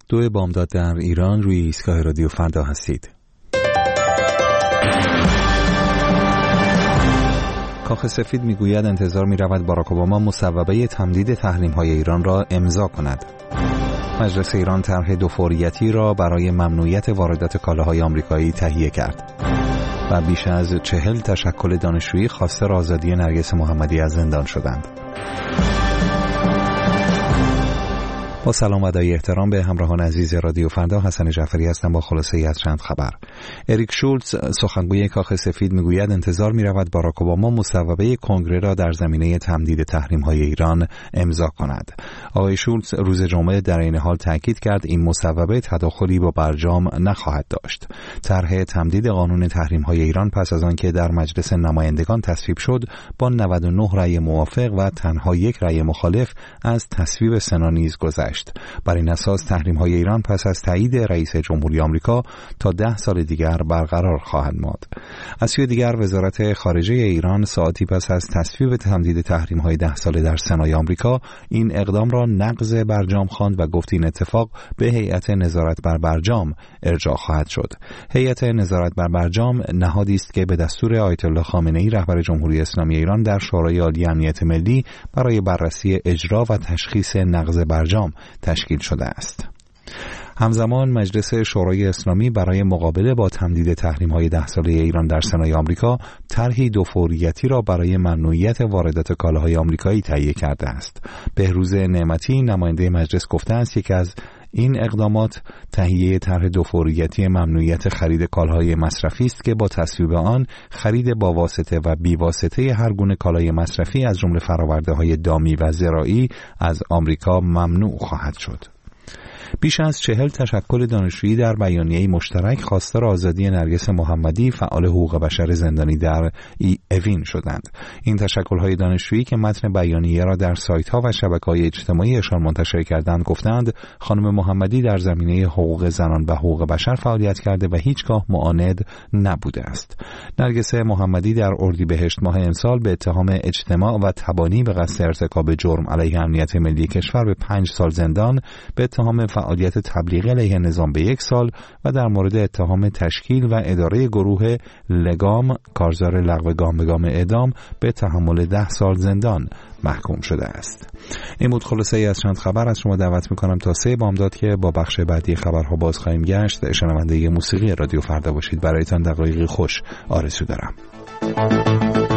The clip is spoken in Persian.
2 بامداد در ایران، روی ایستگاه رادیو فردا هستید. کاخ سفید میگوید انتظار می‌رود باراک اوباما مصوبه تمدید تحریم‌های ایران را امضا کند. مجلس ایران طرح دوفوریتی را برای ممنوعیت واردات کالاهای آمریکایی تهیه کرد. و بیش از 40 تشکل دانشجویی خواستار آزادی نرگس محمدی از زندان شدند. با سلام و ادای احترام به همراهان عزیز رادیو فردا، حسن جعفری هستم با خلاصه‌ای از چند خبر. اریک شولتز سخنگوی کاخ سفید میگوید انتظار می‌رود باراک اوباما مصوبه کنگره را در زمینه تمدید تحریم‌های ایران امضا کند. آقای شولتز روز جمعه در این حال تاکید کرد این مصوبه تداخلی با برجام نخواهد داشت. طرح تمدید قانون تحریم‌های ایران پس از آنکه در مجلس نمایندگان تصویب شد، با 99 رأی موافق و تنها 1 رأی مخالف از تصویب سنا نیز گذشت. بر این اساس تحریم‌های ایران پس از تایید رئیس جمهوری آمریکا تا 10 سال دیگر برقرار خواهد ماند. از سوی دیگر وزارت خارجه ایران ساعتی پس از تصویب تمدید تحریم‌های 10 ساله در سنای آمریکا این اقدام را نقض برجام خواند و گفت این اتفاق به هیئت نظارت بر برجام ارجاع خواهد شد. هیئت نظارت بر برجام نهادی است که به دستور آیت الله خامنه‌ای رهبر جمهوری اسلامی ایران در شورای عالی امنیت ملی برای بررسی اجرا و تشخیص نقض برجام تشکیل شده است. همزمان مجلس شورای اسلامی برای مقابله با تمدید تحریم‌های 10 ساله ایران در سنای آمریکا طرحی دوفوریتی را برای ممنوعیت واردات کالاهای آمریکایی تهیه کرده است. بهروز نعمتی نماینده مجلس گفته است یکی از این اقدامات تهیه طرح دوفوریتی ممنوعیت خرید کالاهای مصرفی است که با تصویب آن خرید با واسطه و بی واسطه هر گونه کالای مصرفی از جمله فرآورده‌های دامی و زراعی از آمریکا ممنوع خواهد شد. بیش از 40 تشکل دانشجویی در بیانیه‌ای مشترک خواستار آزادی نرگس محمدی فعال حقوق بشر زندانی در اوین شدند. این تشکل‌های دانشجویی که متن بیانیه را در سایت‌ها و شبکه‌های اجتماعیشان منتشر کردند گفتند خانم محمدی در زمینه حقوق زنان و حقوق بشر فعالیت کرده و هیچگاه معاند نبوده است. نرگس محمدی در اردیبهشت ماه امسال به اتهام اجتماع و تبانی به قصد ارتکاب جرم علیه امنیت ملی کشور به 5 سال زندان، به اتهام فعالیت تبلیغی علیه نظام به 1 سال و در مورد اتهام تشکیل و اداره گروه لگام کارزار لغو گام به گام اعدام به تحمل 10 سال زندان محکوم شده است. این بود خلاصه ای از چند خبر. از شما دعوت میکنم تا 3 بامداد که با بخش بعدی خبرها باز خواهیم گشت شنونده موسیقی رادیو فردا باشید. برایتان دقایقی خوش آرزو دارم.